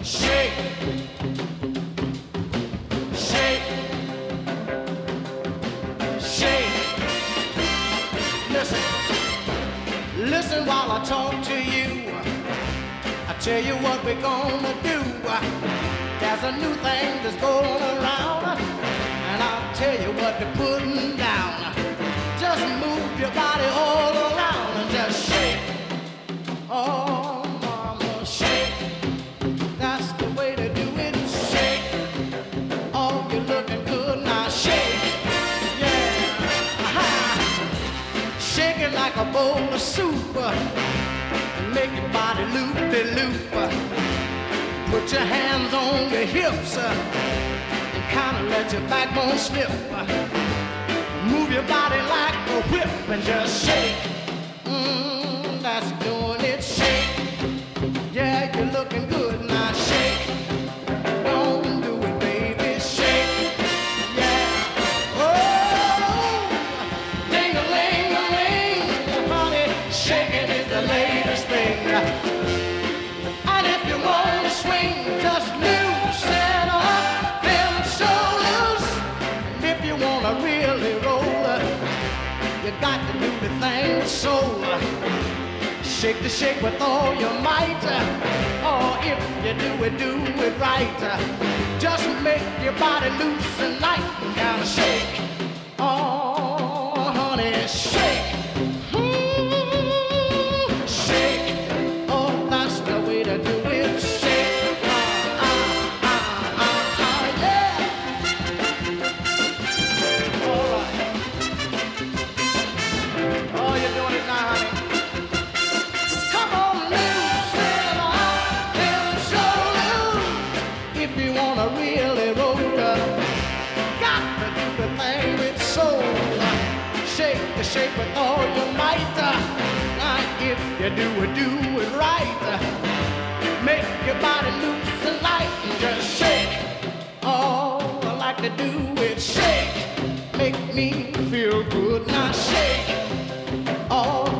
Shake, shake, shake. Listen, listen while I talk to you. I tell you what we're gonna do. There's a new thing that's going around, and I'll tell you what they're putting down. Just move your body all around and just shake. Oh, mama, shake. That's the way to do it. Shake. Oh, you're looking good now. Shake. Yeah. Aha. Shake it like a bowl of soup. And make your body loop-de-loop. Put your hands on your hips. And kind of let your backbone slip. Move your body like a whip and just shake. That's doing it. Shake. Yeah, you're looking good now. Shake. Don't do it, baby. Shake. Yeah. Oh, ding-a-ling-a-ling, honey. Shaking is the latest thing. And if you want to swing, just loosen up them shoulders. And if you want to really roll, you got to do the thing with soul. Shake the shake with all your might. Or if you do it right. Just make your body loose and light and kind of shake. Oh, honey, shake. Shake. Oh, that's the way to do it. Shake. Yeah. All right. Oh, you're doing it now, honey. Come on, loosen up them shoulders. If you wanna really roll, got to do the thing with soul. Shake the shake with all your might. Now, if you do it right. Make your body loose and light and just shake. Oh, I like to do it. Shake, make me feel good. Now shake. Oh.